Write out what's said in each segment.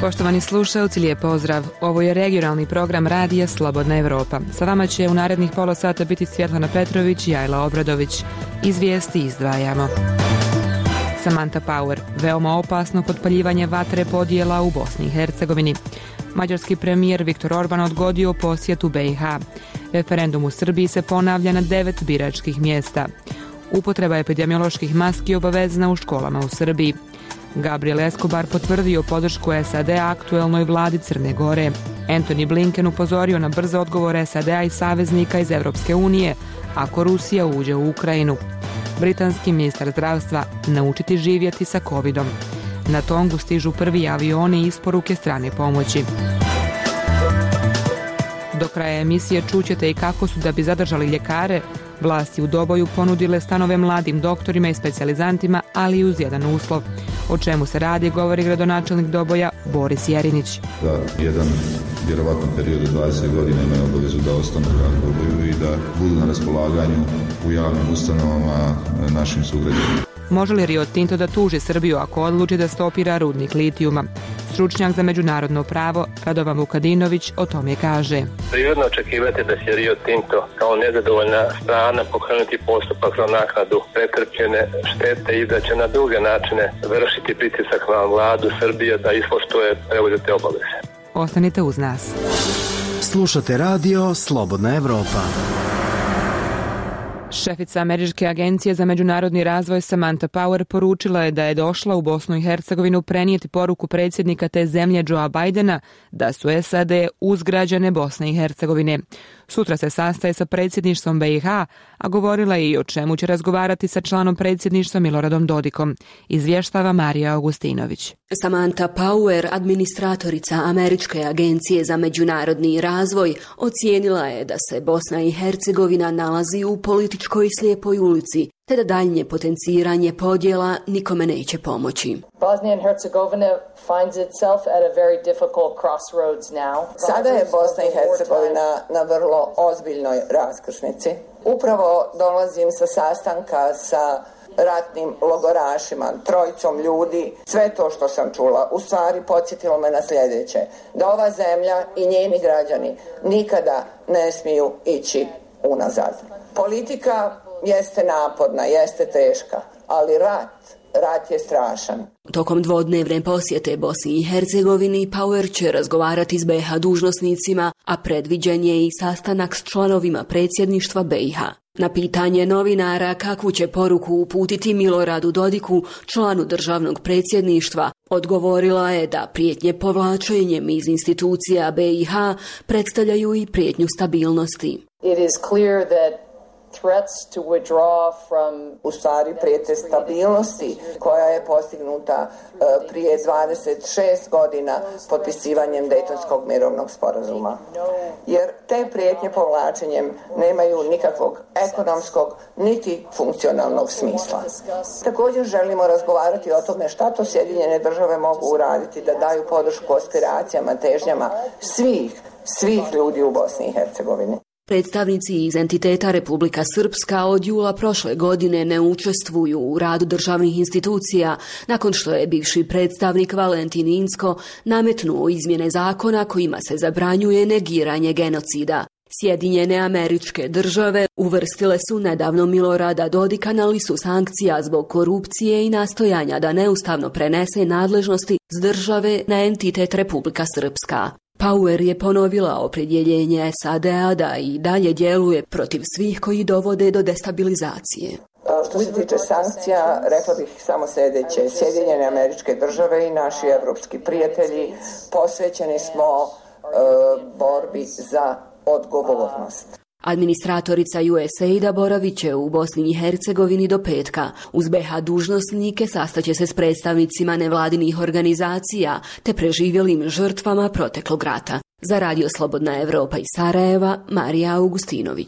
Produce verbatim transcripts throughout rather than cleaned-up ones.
Poštovani slušalci, lijep pozdrav. Ovo je regionalni program radija Slobodna Evropa. Sa vama će u narednih pola sata biti Svjetlana Petrović i Ajla Obradović. Iz vijesti izdvajamo. Samantha Power. Veoma opasno potpaljivanje vatre podjela u Bosni i Hercegovini. Mađarski premijer Viktor Orban odgodio posjetu B i H. Referendum u Srbiji se ponavlja na devet biračkih mjesta. Upotreba epidemioloških maski obavezna u školama u Srbiji. Gabriel Escobar potvrdio podršku S A D aktuelnoj vladi Crne Gore. Antony Blinken upozorio na brze odgovore S A D-a i saveznika iz Evropske unije ako Rusija uđe u Ukrajinu. Britanski ministar zdravstva naučiti živjeti sa covidom. Na Tongu stižu prvi avioni i isporuke strane pomoći. Do kraja emisije čućete i kako su, da bi zadržali ljekare, vlasti u Doboju ponudile stanove mladim doktorima i specijalizantima, ali i uz jedan uslov. O čemu se radi, govori gradonačelnik Doboja Boris Jerinić. Da jedan vjerovatno period od dvadeset godina imaju obavezu da ostanu u Doboju i da budu na raspolaganju u javnim ustanovama našim sugrađanima. Može li Rio Tinto da tuži Srbiju ako odluči da stopira rudnik litijuma? Stručnjak za međunarodno pravo Radovan Vukadinović o tome kaže. Prirodno očekivati da će Rio Tinto kao nezadovoljna strana pokrenuti postupak za naknadu pretrpljene štete i da će na druge načine vršiti pritisak na vladu Srbije da ispoštuje preuzete obaveze. Ostanite uz nas. Slušate radio Slobodna Evropa. Šefica Američke agencije za međunarodni razvoj Samantha Power poručila je da je došla u Bosnu i Hercegovinu prenijeti poruku predsjednika te zemlje Joea Bidena da su S A D uz građane Bosne i Hercegovine. Sutra se sastaje sa predsjedništvom B i H, a govorila je i o čemu će razgovarati sa članom predsjedništva Miloradom Dodikom. Izvještava Marija Augustinović. Samantha Power, administratorica Američke agencije za međunarodni razvoj, ocijenila je da se Bosna i Hercegovina nalazi u političkoj slijepoj ulici, te da daljnje potenciranje podjela nikome neće pomoći. Bosnia and Herzegovina finds itself at a very difficult crossroads now. Sada je Bosna i Hercegovina na vrlo ozbiljnoj raskrsnici. Upravo dolazim sa sastanka sa ratnim logorašima, trojicom ljudi. Sve to što sam čula u stvari podsjetilo me na sljedeće: da ova zemlja i njeni građani nikada ne smiju ići unazad. Politika jeste naporna, jeste teška, ali rat, rat je strašan. Tokom dvodnevne posjete Bosni i Hercegovini Power će razgovarati s B i H dužnosnicima, a predviđen je i sastanak s članovima predsjedništva B i H. Na pitanje novinara kakvu će poruku uputiti Miloradu Dodiku, članu državnog predsjedništva, odgovorila je da prijetnje povlačenjem iz institucija B i H predstavljaju i prijetnju stabilnosti. It is clear that threats to withdraw from u stvari prijete stabilnosti koja je postignuta uh, prije dvadeset šest godina potpisivanjem Dejtonskog mirovnog sporazuma. Jer te prijetnje povlačenjem nemaju nikakvog ekonomskog niti funkcionalnog smisla. Također želimo razgovarati o tome šta to Sjedinjene države mogu uraditi da daju podršku aspiracijama, težnjama svih, svih ljudi u Bosni i Hercegovini. Predstavnici iz entiteta Republika Srpska od jula prošle godine ne učestvuju u radu državnih institucija nakon što je bivši predstavnik Valentin Inzko nametnuo izmjene zakona kojima se zabranjuje negiranje genocida. Sjedinjene Američke Države uvrstile su nedavno Milorada Dodika na listu sankcija zbog korupcije i nastojanja da neustavno prenese nadležnosti s države na entitet Republika Srpska. Power je ponovila opredjeljenje S A D-a da i dalje djeluje protiv svih koji dovode do destabilizacije. Što se tiče sankcija, rekla bih samo sljedeće: Sjedinjene Američke Države i naši evropski prijatelji posvećeni smo uh, borbi za odgovornost. Administratorica U S A I D-a boravit će u Bosni i Hercegovini do petka. Uz B i H dužnosnike sastaće se s predstavnicima nevladinih organizacija te preživjelim žrtvama proteklog rata. Za Radio Slobodna Evropa iz Sarajeva, Marija Augustinović.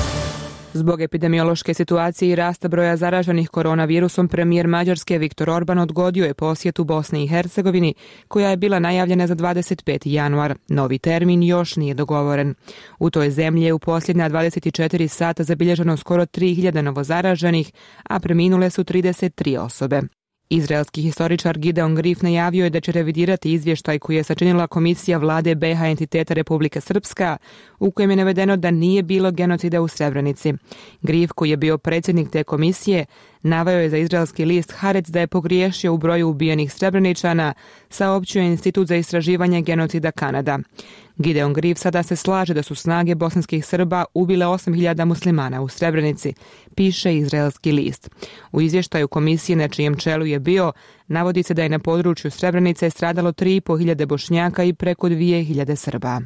Zbog epidemiološke situacije i rasta broja zaraženih koronavirusom, premijer Mađarske Viktor Orban odgodio je posjetu Bosni i Hercegovini, koja je bila najavljena za dvadeset peti januar. Novi termin još nije dogovoren. U toj zemlji je u posljednja dvadeset četiri sata zabilježeno skoro tri hiljade novozaraženih, a preminule su trideset tri osobe. Izraelski historičar Gideon Grif najavio je da će revidirati izvještaj koji je sačinila Komisija vlade B i H entiteta Republika Srpska, u kojem je navedeno da nije bilo genocida u Srebrenici. Grif, koji je bio predsjednik te komisije, naveo je za izraelski list Haaretz da je pogriješio u broju ubijenih Srebreničana, saopćio je Institut za istraživanje genocida Kanada. Gideon Grif sada se slaže da su snage bosanskih Srba ubile osam hiljada muslimana u Srebrenici, piše izraelski list. U izvještaju komisije na čijem čelu je bio, navodi se da je na području Srebrenice stradalo tri i po hiljade Bošnjaka i preko dvije hiljade Srba.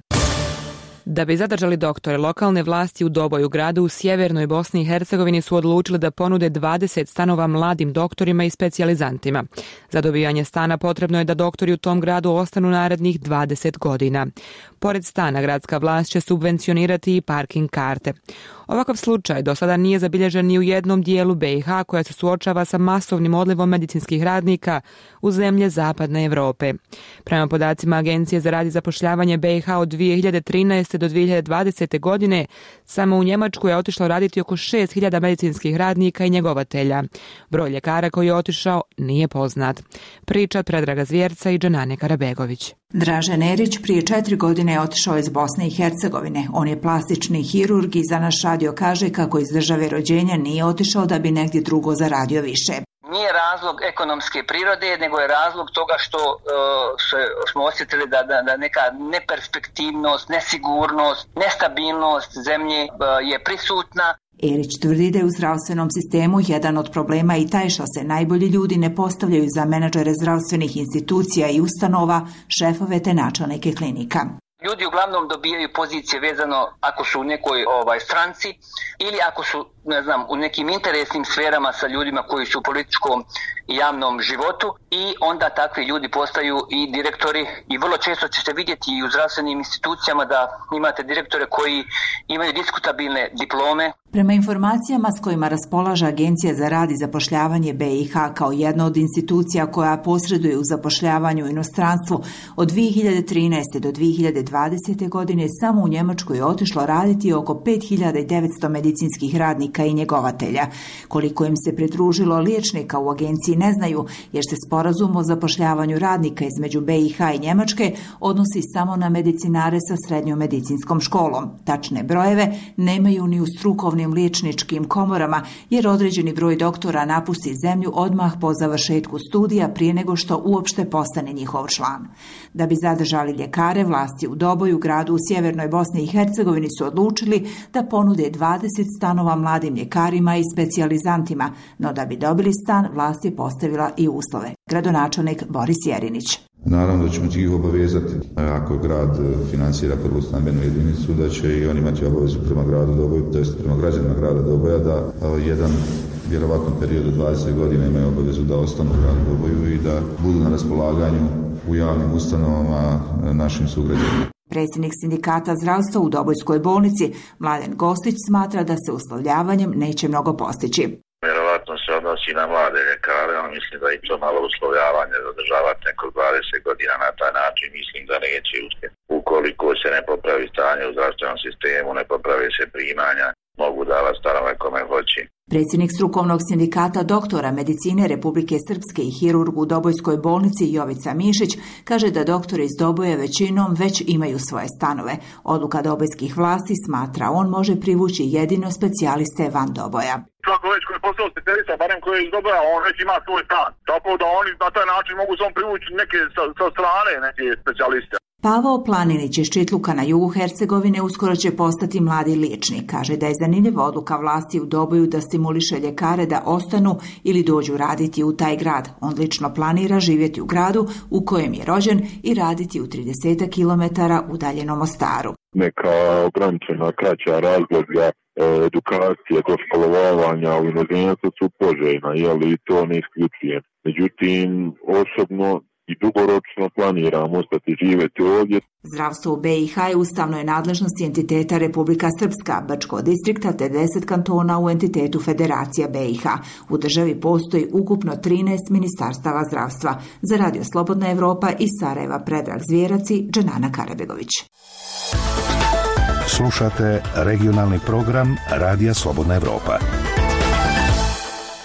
Da bi zadržali doktore, lokalne vlasti u Doboju, gradu u sjevernoj Bosni i Hercegovini, su odlučili da ponude dvadeset stanova mladim doktorima i specijalizantima. Za dobijanje stana potrebno je da doktori u tom gradu ostanu narednih dvadeset godina. Pored stana, gradska vlast će subvencionirati i parking karte. Ovakav slučaj do sada nije zabilježen ni u jednom dijelu B i H, koja se suočava sa masovnim odlivom medicinskih radnika u zemlje zapadne Europe. Prema podacima Agencije za rad i zapošljavanje B i H od dvije hiljade trinaeste do dvije hiljade dvadesete. godine, samo u Njemačku je otišlo raditi oko šest hiljada medicinskih radnika i njegovatelja. Broj ljekara koji je otišao nije poznat. Priča Predraga Zvjerca i Džanane Karabegović. Dražen Erić prije četiri godine je otišao iz Bosne i Hercegovine. On je plastični hirurg i za naš radio kaže kako iz države rođenja nije otišao da bi negdje drugo zaradio više. Nije razlog ekonomske prirode, nego je razlog toga što uh, smo osjetili da, da, da neka neperspektivnost, nesigurnost, nestabilnost zemlje uh, je prisutna. Erić tvrdi da je u zdravstvenom sistemu jedan od problema i taj što se najbolji ljudi ne postavljaju za menadžere zdravstvenih institucija i ustanova, šefove te načelnike klinika. Ljudi uglavnom dobijaju pozicije vezano ako su u nekoj ovaj stranci ili ako su, ne znam, u nekim interesnim sferama sa ljudima koji su u političkom i javnom životu, i onda takvi ljudi postaju i direktori, i vrlo često ćete vidjeti i u zdravstvenim institucijama da imate direktore koji imaju diskutabilne diplome. Prema informacijama s kojima raspolaže Agencija za rad i zapošljavanje B i H kao jedna od institucija koja posreduje u zapošljavanju u inostranstvu, od dvije hiljade trinaeste. do dvije hiljade dvadesete. godine samo u Njemačku je otišlo raditi oko pet hiljada devetsto medicinskih radnika i njegovatelja. Koliko im se pridružilo liječnika u agenciji ne znaju, jer se sporazum o zapošljavanju radnika između B i H i Njemačke odnosi samo na medicinare sa srednjom medicinskom školom. Tačne brojeve nemaju ni u strukovnim liječničkim komorama, jer određeni broj doktora napusti zemlju odmah po završetku studija prije nego što uopšte postane njihov član. Da bi zadržali ljekare, vlasti u Doboju, gradu u sjevernoj Bosni i Hercegovini, su odlučili da ponude dvadeset stanova mladim ljekarima i specijalizantima, no da bi dobili stan, vlast je postavila i uslove. Gradonačelnik Boris Jerinić. Naravno da ćemo ih obavezati, ako grad financira prvu stambenu jedinicu, da će i oni imati obavezu prema gradu Doboju, to jest prema građanima grada Doboja, da jedan vjerovatno period od dvadeset godina imaju obavezu da ostanu u gradu Doboju i da budu na raspolaganju u javnim ustanovama našim sugrađanima. Predsjednik sindikata zdravstva u Dobojskoj bolnici, Mladen Gostić, smatra da se uslovljavanjem neće mnogo postići. Vjerovatno se odnosi na mlade ljekare, ali mislim da i to malo uslovljavanje zadržavati neko dvadeset godina na taj način, mislim da neće uspjeti. Ukoliko se ne popravi stanje u zdravstvenom sistemu, ne popravi se primanja, mogu davati stanove kome hoće. Predsjednik strukovnog sindikata doktora medicine Republike Srpske i hirurg u Dobojskoj bolnici Jovica Mišić kaže da doktori iz Doboja većinom već imaju svoje stanove. Odluka dobojskih vlasti, smatra on, može privući jedino specijaliste van Doboja. Svako već koji je postao specijalista, barem koji je iz Doboja, on već ima svoj stan. Tako da oni na taj način mogu samo privući neke sa, sa strane neke specijaliste. Pavao Planinić iz Čitluka na jugu Hercegovine uskoro će postati mladi liječnik. Kaže da je zanimljiva odluka vlasti u Doboju da stimuliše ljekare da ostanu ili dođu raditi u taj grad. On lično planira živjeti u gradu u kojem je rođen i raditi u trideset kilometara udaljenom Mostaru. Neka ograničena kraća razdoblja edukacije do školovanja u inozemstvu su poželjna, jeli to ne isključujem. Međutim, osobno i dugoročno planiram ostati živjeti ovdje. Zdravstvo u B i H je ustavnoj nadležnosti entiteta Republika Srpska, Bačkog distrikta te deset kantona u entitetu Federacija B i H. U državi postoji ukupno trinaest ministarstava zdravstva. Za Radio Slobodna Evropa iz Sarajeva Predrag Zvjerac i Džanana Karabegović. Slušate regionalni program Radija Slobodna Evropa.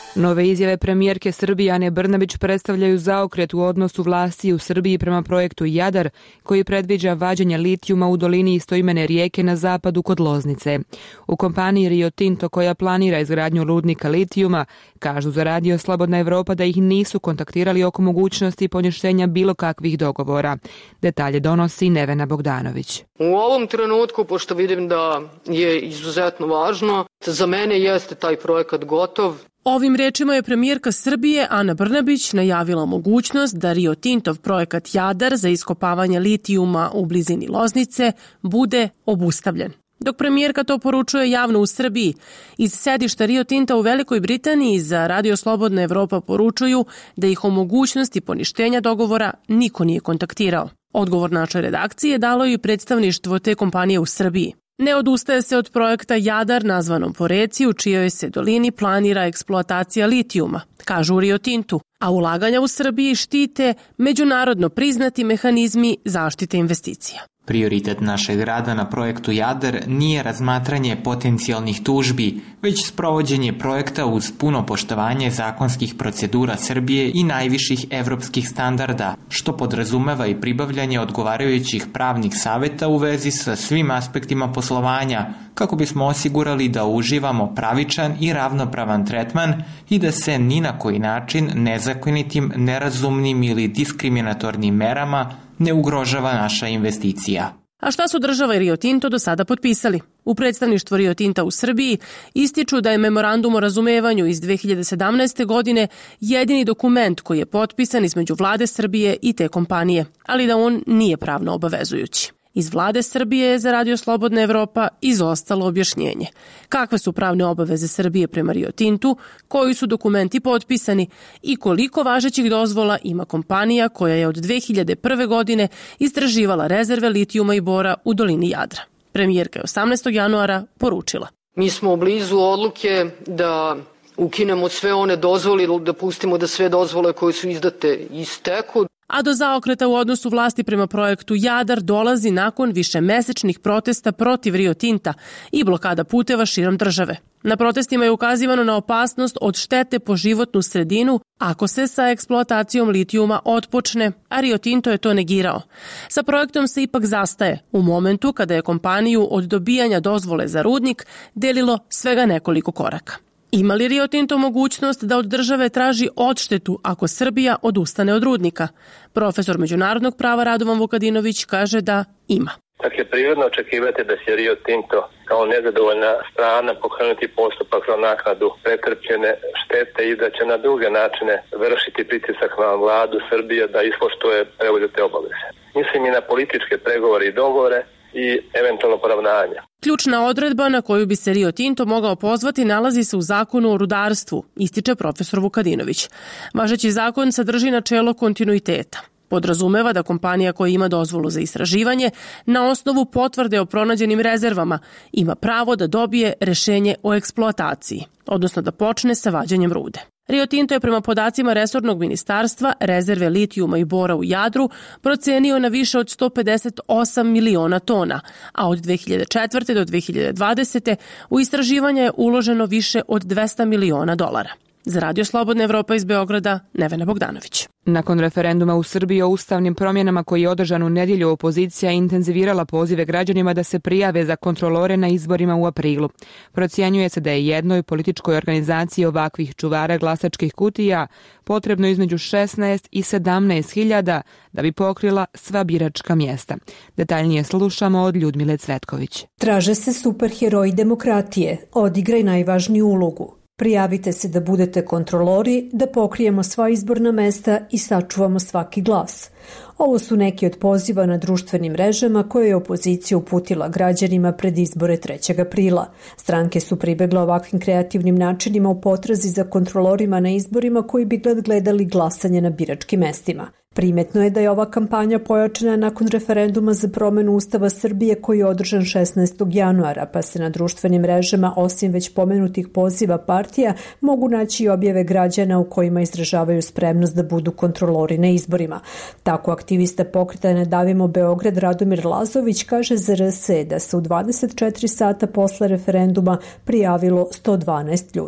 Nove izjave premijerke Srbije Ane Brnabić predstavljaju zaokret u odnosu vlasti u Srbiji prema projektu Jadar, koji predviđa vađenje litijuma u dolini istoimene rijeke na zapadu kod Loznice. U kompaniji Rio Tinto, koja planira izgradnju rudnika litijuma, kažu za Radio Slobodna Evropa da ih nisu kontaktirali oko mogućnosti poništenja bilo kakvih dogovora. Detalje donosi Nevena Bogdanović. U ovom trenutku, pošto vidim da je izuzetno važno, za mene jeste taj projekat gotov. Ovim rečima je premijerka Srbije Ana Brnabić najavila mogućnost da Rio Tintov projekat Jadar za iskopavanje litijuma u blizini Loznice bude obustavljen. Dok premijerka to poručuje javno u Srbiji, iz sedišta Rio Tinta u Velikoj Britaniji za Radio Slobodna Evropa poručuju da ih o mogućnosti poništenja dogovora niko nije kontaktirao. Odgovor našoj redakcije dalo je predstavništvo te kompanije u Srbiji. Ne odustaje se od projekta Jadar, nazvanom po reci u čijoj se dolini planira eksploatacija litijuma, kažu u Rio Tintu, a ulaganja u Srbiji štite međunarodno priznati mehanizmi zaštite investicija. Prioritet našeg rada na projektu Jadar nije razmatranje potencijalnih tužbi, već sprovođenje projekta uz puno poštovanje zakonskih procedura Srbije i najviših evropskih standarda, što podrazumeva i pribavljanje odgovarajućih pravnih saveta u vezi sa svim aspektima poslovanja, kako bismo osigurali da uživamo pravičan i ravnopravan tretman i da se ni na koji način nezakonitim, nerazumnim ili diskriminatornim merama ne ugrožava naša investicija. A šta su država i Rio Tinto do sada potpisali? U predstavništvu Rio Tinta u Srbiji ističu da je memorandum o razumevanju iz dve hiljade sedamnaeste. godine jedini dokument koji je potpisan između vlade Srbije i te kompanije, ali da on nije pravno obavezujući. Iz vlade Srbije je za Radio Slobodna Evropa izostalo objašnjenje. Kakve su pravne obaveze Srbije prema Rio Tintu, koji su dokumenti potpisani i koliko važećih dozvola ima kompanija koja je od dve hiljade prve. godine istraživala rezerve litijuma i bora u dolini Jadra. Premijerka je osamnaestog januara poručila. Mi smo blizu odluke da ukinemo sve one dozvole ili da pustimo da sve dozvole koje su izdate isteku. A do zaokreta u odnosu vlasti prema projektu Jadar dolazi nakon višemesečnih protesta protiv Rio Tinta i blokada puteva širom države. Na protestima je ukazivano na opasnost od štete po životnu sredinu ako se sa eksploatacijom litijuma otpočne, a Rio Tinto je to negirao. Sa projektom se ipak zastaje u momentu kada je kompaniju od dobijanja dozvole za rudnik delilo svega nekoliko koraka. Ima li Rio Tinto mogućnost da od države traži odštetu ako Srbija odustane od rudnika? Profesor međunarodnog prava Radovan Vukadinović kaže da ima. Dakle, prirodno očekivati da će Rio Tinto kao nezadovoljna strana pokrenuti postupak za naknadu pretrpljene štete i da će na druge načine vršiti pritisak na vladu Srbije da ispoštuje preuzete obaveze. Mislim i na političke pregovore i dogovore i eventualno poravnanje. Ključna odredba na koju bi se Rio Tinto mogao pozvati nalazi se u zakonu o rudarstvu, ističe profesor Vukadinović. Važeći zakon sadrži načelo kontinuiteta. Podrazumeva da kompanija koja ima dozvolu za istraživanje na osnovu potvrde o pronađenim rezervama ima pravo da dobije rešenje o eksploataciji, odnosno da počne sa vađenjem rude. Rio Tinto je prema podacima resornog ministarstva rezerve litijuma i bora u Jadru procenio na više od sto pedeset osam miliona tona, a od dve hiljade četvrte. do dve hiljade dvadesete. u istraživanje je uloženo više od dvesta miliona dolara. Za Radio Slobodna Evropa iz Beograda, Nevena Bogdanović. Nakon referenduma u Srbiji o ustavnim promjenama koji je održan u nedjelju, opozicija intenzivirala pozive građanima da se prijave za kontrolore na izborima u aprilu. Procjenjuje se da je jednoj političkoj organizaciji ovakvih čuvara glasačkih kutija potrebno između šesnaest i sedamnaest hiljada da bi pokrila sva biračka mjesta. Detaljnije slušamo od Ljudmile Cvetković. Traže se superheroji demokratije, odigraj najvažniju ulogu. Prijavite se da budete kontrolori, da pokrijemo sva izborna mesta i sačuvamo svaki glas. Ovo su neki od poziva na društvenim mrežama koje je opozicija uputila građanima pred izbore trećeg aprila. Stranke su pribegle ovakvim kreativnim načinima u potrazi za kontrolorima na izborima koji bi gledali glasanje na biračkim mestima. Primetno je da je ova kampanja pojačana nakon referenduma za promenu Ustava Srbije koji je održan šesnaestog januara, pa se na društvenim mrežama, osim već pomenutih poziva partija, mogu naći i objave građana u kojima izražavaju spremnost da budu kontrolori na izborima. Tako aktivista pokreta Ne davimo Beograd Radomir Lazović kaže za R S E da se u dvadeset četiri sata posle referenduma prijavilo sto dvanaest ljudi.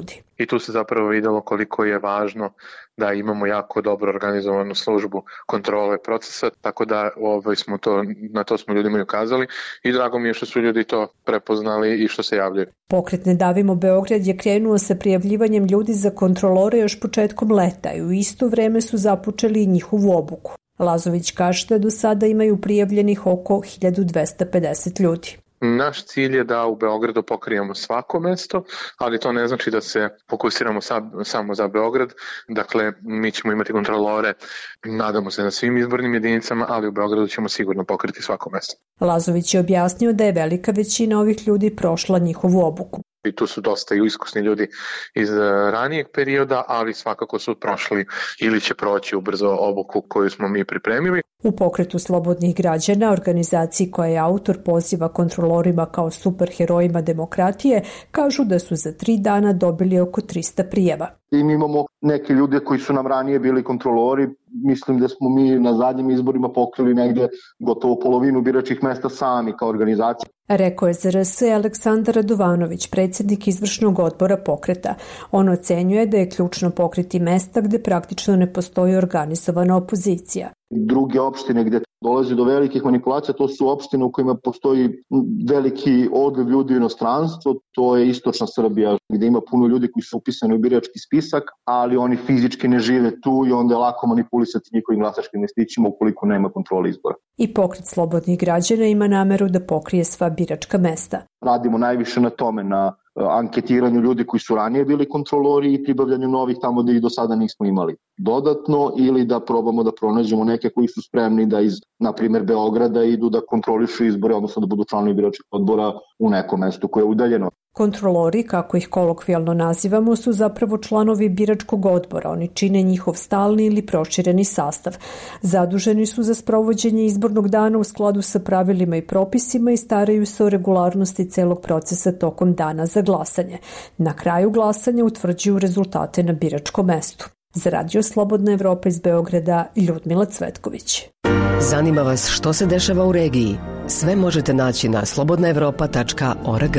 i tu se zapravo videlo koliko je važno da imamo jako dobro organizovanu službu kontrole procesa, tako da ovaj, smo to, na to smo ljudima i ukazali i drago mi je što su ljudi to prepoznali i što se javljaju. Pokret Ne davimo Beograd je krenuo sa prijavljivanjem ljudi za kontrolore još početkom leta i u isto vreme su započeli i njihovu obuku. Lazović kaže da do sada imaju prijavljenih oko hiljadu dvesta pedeset ljudi. Naš cilj je da u Beogradu pokrijemo svako mesto, ali to ne znači da se fokusiramo sa, samo za Beograd. Dakle, mi ćemo imati kontrolore, nadamo se na svim izbornim jedinicama, ali u Beogradu ćemo sigurno pokriti svako mesto. Lazović je objasnio da je velika većina ovih ljudi prošla njihovu obuku. I tu su dosta i iskusni ljudi iz ranijeg perioda, ali svakako su prošli ili će proći ubrzo obuku koju smo mi pripremili. U Pokretu slobodnih građana, organizaciji koja je autor poziva kontrolorima kao superherojima demokratije, kažu da su za tri dana dobili oko trista prijava. I mi imamo neke ljude koji su nam ranije bili kontrolori. Mislim da smo mi na zadnjim izborima pokrili negde gotovo polovinu biračkih mesta sami kao organizacija. Rekao je za R S Aleksandar Radovanović, predsjednik izvršnog odbora Pokreta. On ocenjuje da je ključno pokriti mesta gde praktično ne postoji organizovana opozicija. Druge opštine gde dolazi do velikih manipulacija, to su opštine u kojima postoji veliki odliv ljudi u inostranstvo, to je istočna Srbija gde ima puno ljudi koji su upisani u birački spisak, ali oni fizički ne žive tu i onda je lako manipulisati njihovim glasačkim listićima ukoliko nema kontrole izbora. I Pokret slobodnih građana ima nameru da pokrije sva biračka mesta. Radimo najviše na tome, na anketiranju ljudi koji su ranije bili kontrolori i pribavljanju novih tamo da ih do sada nismo imali dodatno, ili da probamo da pronađemo neke koji su spremni da iz, na primjer, Beograda idu da kontrolišu izbore, odnosno da budu članovi biračkih odbora u nekom mestu koje je udaljeno. Kontrolori, kako ih kolokvijalno nazivamo, su zapravo članovi biračkog odbora. Oni čine njihov stalni ili prošireni sastav. Zaduženi su za sprovođenje izbornog dana u skladu sa pravilima i propisima i staraju se o regularnosti celog procesa tokom dana za glasanje. Na kraju glasanja utvrđuju rezultate na biračkom mestu. Za Radio Slobodna Evropa iz Beograda, Ljudmila Cvetković. Zanima vas što se dešava u regiji? Sve možete naći na slobodna evropa tačka org.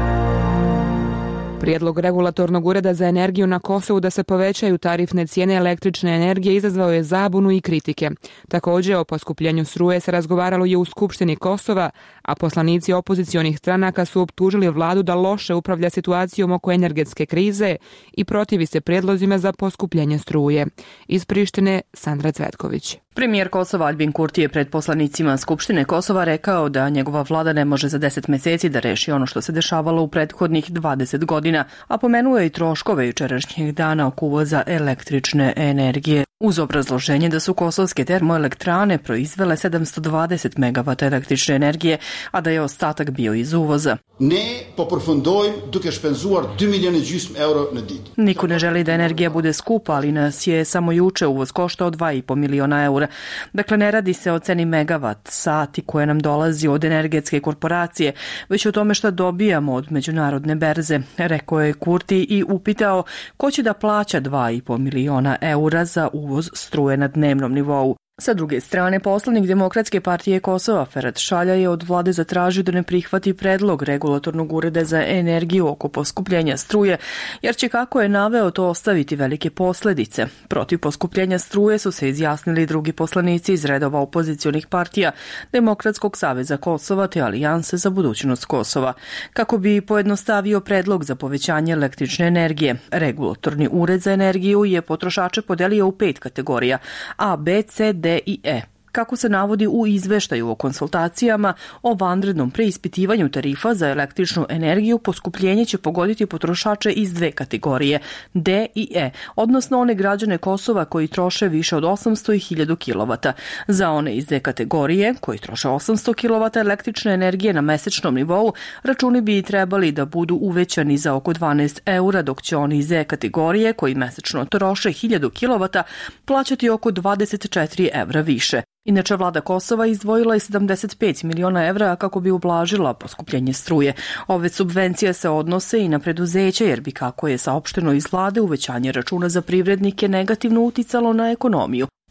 Prijedlog regulatornog ureda za energiju na Kosovu da se povećaju tarifne cijene električne energije izazvao je zabunu i kritike. Također o poskupljenju struje se razgovaralo i u Skupštini Kosova, a poslanici opozicionih stranaka su optužili vladu da loše upravlja situacijom oko energetske krize i protivi se prijedlozima za poskupljenje struje. Iz Prištine, Sandra Cvetković. Premijer Kosova Albin Kurti je pred poslanicima Skupštine Kosova rekao da njegova vlada ne može za deset meseci da reši ono što se dešavalo u prethodnih dvadeset godina, a pomenuo je i troškove jučerašnjih dana oko uvoza električne energije, uz obrazloženje da su kosovske termoelektrane proizvele sedamsto dvadeset megavata električne energije, a da je ostatak bio iz uvoza. Ne poprofundojmë duke shpenzuar dy milion e gjysmë euro në ditë. Niko ne želi da energija bude skupa, ali nas je samo juče uvoz koštao dva i po miliona eura. Dakle, ne radi se o ceni megavat sati koje nam dolazi od energetske korporacije, već o tome šta dobijamo od međunarodne berze, rekao je Kurti i upitao ko će da plaća dva i po miliona eura za uvoz struje na dnevnom nivou. Sa druge strane, poslanik Demokratske partije Kosova Ferhat Šalja je od vlade zatražio da ne prihvati predlog regulatornog ureda za energiju oko poskupljenja struje, jer će, kako je naveo, to ostaviti velike posledice. Protiv poskupljenja struje su se izjasnili drugi poslanici iz redova opozicionih partija Demokratskog saveza Kosova te Alijanse za budućnost Kosova. Kako bi pojednostavio predlog za povećanje električne energije, regulatorni ured za energiju je potrošače podelio u pet kategorija A, B, C, D i E. Kako se navodi u izveštaju o konsultacijama o vanrednom preispitivanju tarifa za električnu energiju, poskupljenje će pogoditi potrošače iz dve kategorije, D i E, odnosno one građane Kosova koji troše više od osamsto i hiljadu kilovata. Za one iz D kategorije, koji troše osamsto kilovata električne energije na mesečnom nivou, računi bi trebali da budu uvećani za oko dvanaest eura, dok će oni iz E kategorije, koji mesečno troše hiljadu kilovata, plaćati oko dvadeset četiri evra više. Inače, vlada Kosova izdvojila je sedamdeset pet miliona evra kako bi ublažila poskupljenje struje. Ove subvencije se odnose i na preduzeće, jer bi, kako je saopšteno iz vlade, uvećanje računa za privrednike negativno uticalo na ekonomiju.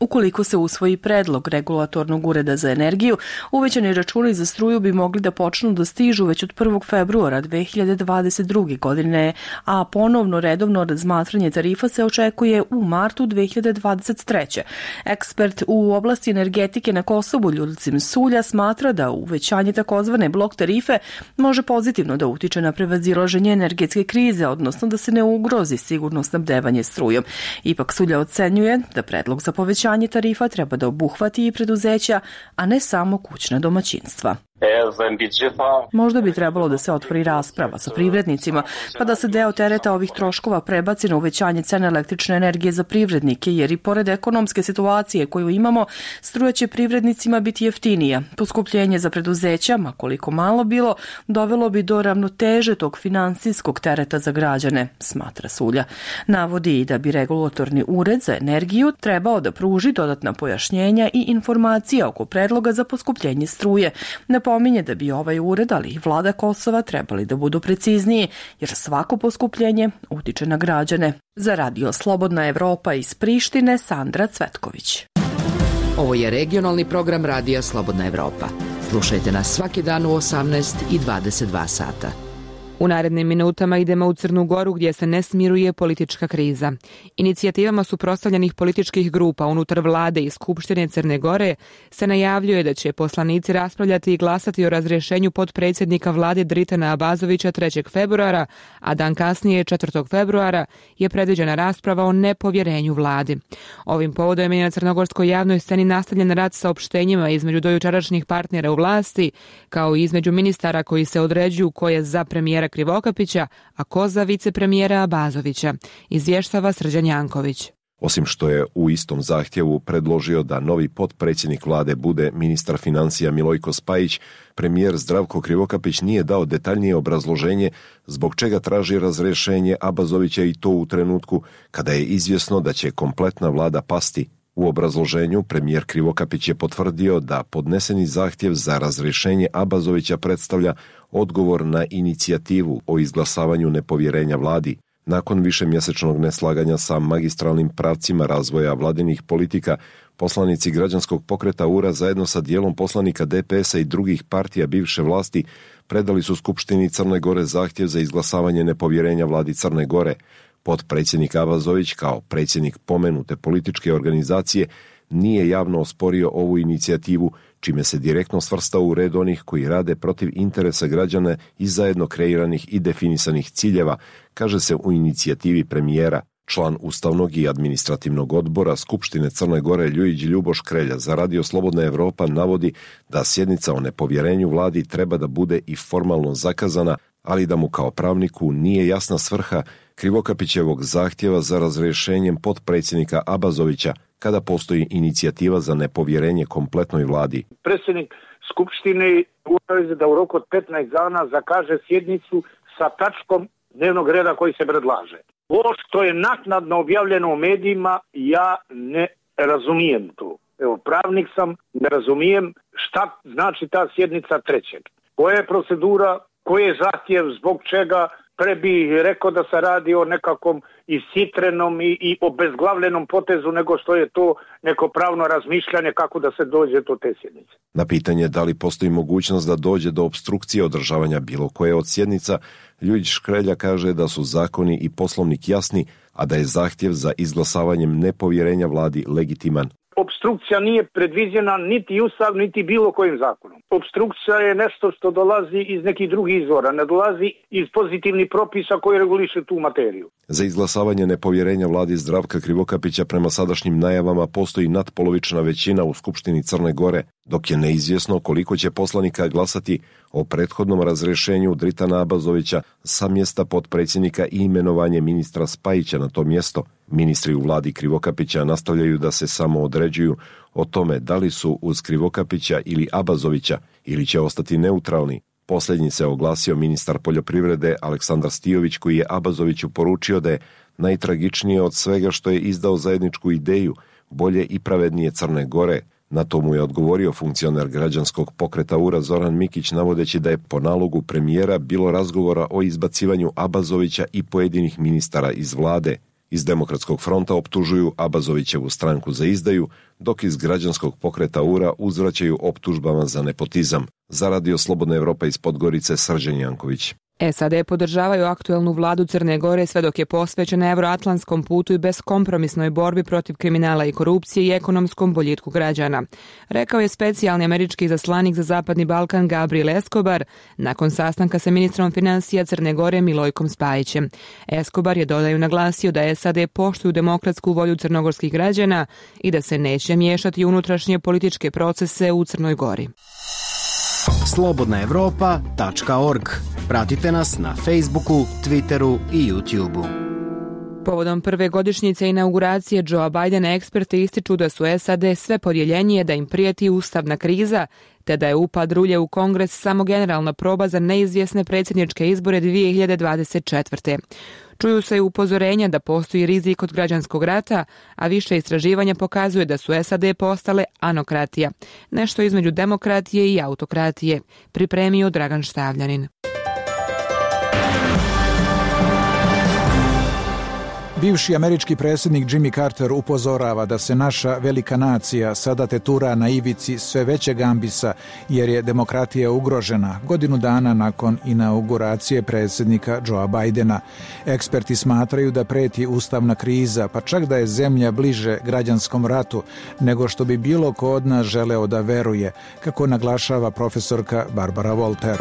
Ukoliko se usvoji predlog regulatornog ureda za energiju, uvećani računi za struju bi mogli da počnu da stižu već od prvog februara dve hiljade dvadeset druge. godine, a ponovno redovno razmatranje tarifa se očekuje u martu dve hiljade dvadeset treće. Ekspert u oblasti energetike na Kosovu Ljudcim Sulja smatra da uvećanje takozvane blok tarife može pozitivno da utiče na prevazilaženje energetske krize, odnosno da se ne ugrozi sigurno snabdevanje strujom. Ipak Sulja ocenjuje da predlog za povećanje tarifa treba da obuhvati i preduzeća, a ne samo kućna domaćinstva. Možda bi trebalo da se otvori rasprava sa privrednicima, pa da se deo tereta ovih troškova prebaci na uvećanje cene električne energije za privrednike, jer i pored ekonomske situacije koju imamo, struja će privrednicima biti jeftinija. Poskupljenje za preduzeća, ma koliko malo bilo, dovelo bi do ravnoteže tog finansijskog tereta za građane, smatra Sulja. Navodi i da bi regulatorni ured za energiju trebao da pruži dodatna pojašnjenja i informacije oko predloga za poskupljenje struje. Napominje da bi ovaj ured, ali i vlada Kosova trebali da budu precizniji, jer svako poskupljenje utiče na građane. Za Radio Slobodna Evropa iz Prištine, Sandra Cvetković. Ovo je regionalni program Radija Slobodna Evropa. Slušajte nas svaki dan u osamnaest i dvadeset dva sata. U narednim minutama idemo u Crnu Goru gdje se ne smiruje politička kriza. Inicijativama suprotstavljenih političkih grupa unutar vlade i Skupštine Crne Gore se najavljuje da će poslanici raspravljati i glasati o razrješenju potpredsjednika vlade Dritana Abazovića trećeg februara, a dan kasnije četvrtog februara je predviđena rasprava o nepovjerenju vladi. Ovim povodom je na crnogorskoj javnoj sceni nastavljen rad saopštenjima između dojučerašnjih partnera u vlasti, kao i između ministara koji se određuju ko je za premijera Krivokapića, a ko za vicepremijera Abazovića, izvještava Srđan Janković. Osim što je u istom zahtjevu predložio da novi potpredsjednik vlade bude ministar financija Milojko Spajić, premijer Zdravko Krivokapić nije dao detaljnije obrazloženje zbog čega traži razrješenje Abazovića i to u trenutku kada je izvjesno da će kompletna vlada pasti. U obrazloženju premijer Krivokapić je potvrdio da podneseni zahtjev za razrješenje Abazovića predstavlja odgovor na inicijativu o izglasavanju nepovjerenja vladi. Nakon višemjesečnog neslaganja sa magistralnim pravcima razvoja vladinih politika, poslanici građanskog pokreta U R A zajedno sa dijelom poslanika D P S-a i drugih partija bivše vlasti predali su Skupštini Crne Gore zahtjev za izglasavanje nepovjerenja vladi Crne Gore. Potpredsjednik Abazović, kao predsjednik pomenute političke organizacije, nije javno osporio ovu inicijativu, čime se direktno svrstao u red onih koji rade protiv interesa građana i zajedno kreiranih i definisanih ciljeva, kaže se u inicijativi premijera. Član Ustavnog i administrativnog odbora Skupštine Crne Gore Ljujić Ljuboš Krelja za Radio Slobodna Evropa navodi da sjednica o nepovjerenju vladi treba da bude i formalno zakazana, ali da mu kao pravniku nije jasna svrha Krivokapićevog zahtjeva za razrješenjem potpredsjednika Abazovića kada postoji inicijativa za nepovjerenje kompletnoj vladi. Predsjednik Skupštine obaveze da u roku od petnaest dana zakaže sjednicu sa tačkom dnevnog reda koji se predlaže. Ovo što je naknadno objavljeno u medijima, ja ne razumijem to. Evo, pravnik sam, ne razumijem šta znači ta sjednica trećeg. Koja je procedura, koji je zahtjev, zbog čega. Pre bih rekao da se radi o nekakvom isitrenom i, i obezglavljenom potezu nego što je to neko pravno razmišljanje kako da se dođe do te sjednice. Na pitanje da li postoji mogućnost da dođe do opstrukcije održavanja bilo koje od sjednica, Ljujić Škrelja kaže da su zakoni i poslovnik jasni, a da je zahtjev za izglasavanjem nepovjerenja vladi legitiman. Obstrukcija nije predviđena niti Ustav, niti bilo kojim zakonom. Obstrukcija je nešto što dolazi iz nekih drugih izvora, ne dolazi iz pozitivnih propisa koji regulišu tu materiju. Za izglasavanje nepovjerenja vladi Zdravka Krivokapića prema sadašnjim najavama postoji nadpolovična većina u Skupštini Crne Gore, dok je neizvjesno koliko će poslanika glasati o prethodnom razrješenju Dritana Abazovića sa mjesta potpredsjednika i imenovanje ministra Spajića na to mjesto. Ministri u vladi Krivokapića nastavljaju da se samo određuju o tome da li su uz Krivokapića ili Abazovića ili će ostati neutralni. Posljednji se oglasio ministar poljoprivrede Aleksandar Stijović, koji je Abazoviću poručio da je najtragičnije od svega što je izdao zajedničku ideju bolje i pravednije Crne Gore. Na to mu je odgovorio funkcioner građanskog pokreta U R A Zoran Mikić, navodeći da je po nalogu premijera bilo razgovora o izbacivanju Abazovića i pojedinih ministara iz vlade. Iz Demokratskog fronta optužuju Abazovićevu stranku za izdaju, dok iz građanskog pokreta U R A uzvraćaju optužbama za nepotizam. Za Radio Slobodna Evropa iz Podgorice, Srđan Janković. S A D podržavaju aktuelnu vladu Crne Gore sve dok je posvećena evroatlantskom putu i beskompromisnoj borbi protiv kriminala i korupcije i ekonomskom boljitku građana, rekao je specijalni američki izaslanik za Zapadni Balkan Gabriel Escobar nakon sastanka sa ministrom financija Crne Gore Milojkom Spajićem. Escobar je, dodaju, naglasio da S A D poštuju demokratsku volju crnogorskih građana i da se neće miješati u unutrašnje političke procese u Crnoj Gori. slobodna evropa tačka org. Pratite nas na Facebooku, Twitteru i YouTubeu. Povodom prve godišnjice inauguracije Joea Bidena eksperti ističu da su S A D sve podjeljenije, da im prijeti ustavna kriza, te da je upad rulje u Kongres samo generalna proba za neizvjesne predsjedničke izbore dvije hiljade dvadeset četvrte. Čuju se i upozorenja da postoji rizik od građanskog rata, a više istraživanja pokazuje da su S A D postale anokratija, nešto između demokratije i autokratije, pripremio Dragan Štavljanin. Bivši američki predsjednik Jimmy Carter upozorava da se naša velika nacija sada tetura na ivici sve većeg ambisa jer je demokratija ugrožena godinu dana nakon inauguracije predsjednika Joea Bidena. Eksperti smatraju da preti ustavna kriza, pa čak da je zemlja bliže građanskom ratu nego što bi bilo ko od nas želeo da veruje, kako naglašava profesorka Barbara Volter.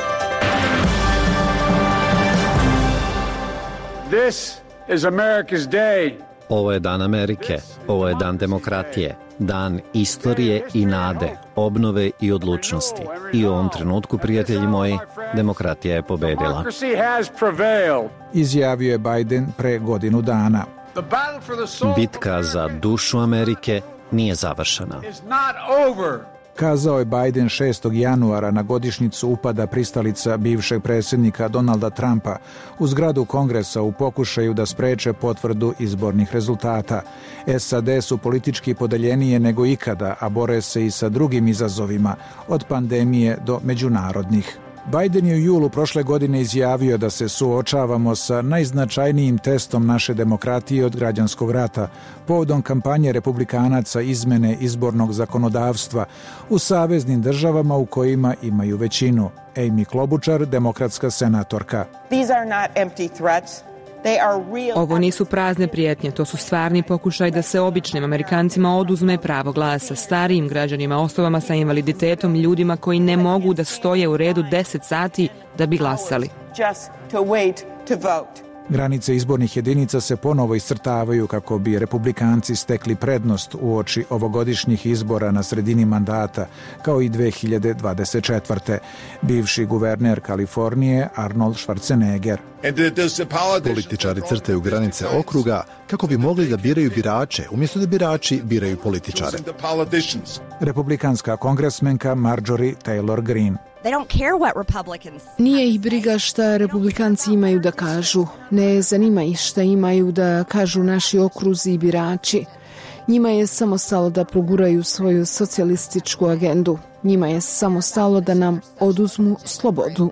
This is America's day. Ovo je dan Amerike, ovo je dan demokratije, dan istorije i nade, obnove i odlučnosti. I u ovom trenutku, prijatelji moji, demokratija je pobedila. Izjavio je Biden pre godinu dana. Bitka za dušu Amerike nije završena. Kazao je Biden šestog januara na godišnjicu upada pristalica bivšeg predsjednika Donalda Trumpa u zgradu Kongresa u pokušaju da spreče potvrdu izbornih rezultata. S A D su politički podeljenije nego ikada, a bore se i sa drugim izazovima, od pandemije do međunarodnih. Biden je u julu prošle godine izjavio da se suočavamo sa najznačajnijim testom naše demokratije od građanskog rata, povodom kampanje republikanaca izmene izbornog zakonodavstva u saveznim državama u kojima imaju većinu. Amy Klobučar, demokratska senatorka. These are not empty threats. Ovo nisu prazne prijetnje, to su stvarni pokušaj da se običnim Amerikancima oduzme pravo glasa, starijim građanima, osobama sa invaliditetom, ljudima koji ne mogu da stoje u redu deset sati da bi glasali. Granice izbornih jedinica se ponovo iscrtavaju kako bi republikanci stekli prednost uoči ovogodišnjih izbora na sredini mandata, kao i dve hiljade dvadeset četvrte. Bivši guverner Kalifornije Arnold Schwarzenegger. Političari crtaju granice okruga kako bi mogli da biraju birače, umjesto da birači biraju političare. Republikanska kongresmenka Marjorie Taylor Greene. Nije ih briga šta republikanci imaju da kažu. Ne zanima ih šta imaju da kažu naši okruzi i birači. Njima je samo stalo da proguraju svoju socijalističku agendu. Njima je samo stalo da nam oduzmu slobodu.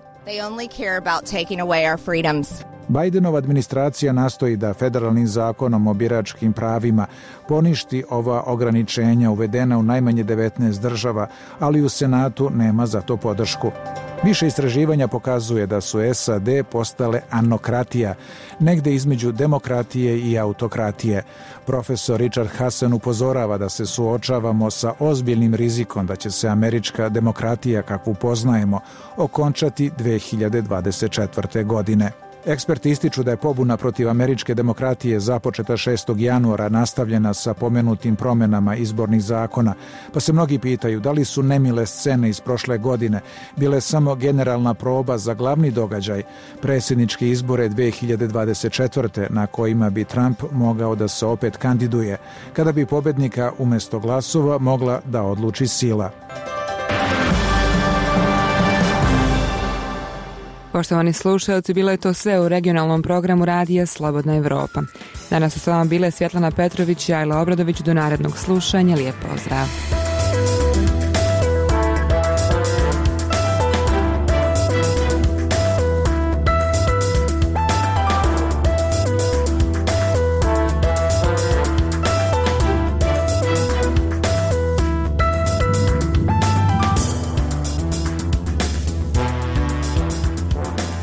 Bidenova administracija nastoji da federalnim zakonom o biračkim pravima poništi ova ograničenja uvedena u najmanje devetnaest država, ali u Senatu nema za to podršku. Više istraživanja pokazuje da su S A D postale anokratija, negde između demokratije i autokratije. Profesor Richard Hasan upozorava da se suočavamo sa ozbiljnim rizikom da će se američka demokratija, kakvu poznajemo, okončati dve hiljade dvadeset četvrte. godine. Eksperti ističu da je pobuna protiv američke demokratije započeta šestog januara nastavljena sa pomenutim promenama izbornih zakona, pa se mnogi pitaju da li su nemile scene iz prošle godine bile samo generalna proba za glavni događaj, predsjedničke izbore dve hiljade dvadeset četvrte. na kojima bi Trump mogao da se opet kandiduje, kada bi pobednika umjesto glasova mogla da odluči sila. Poštovani slušalci, bilo je to sve u regionalnom programu Radija Slobodna Evropa. Danas su s vama bile Svjetlana Petrović i Ajla Obradović. Do narednog slušanja. Lijep pozdrav.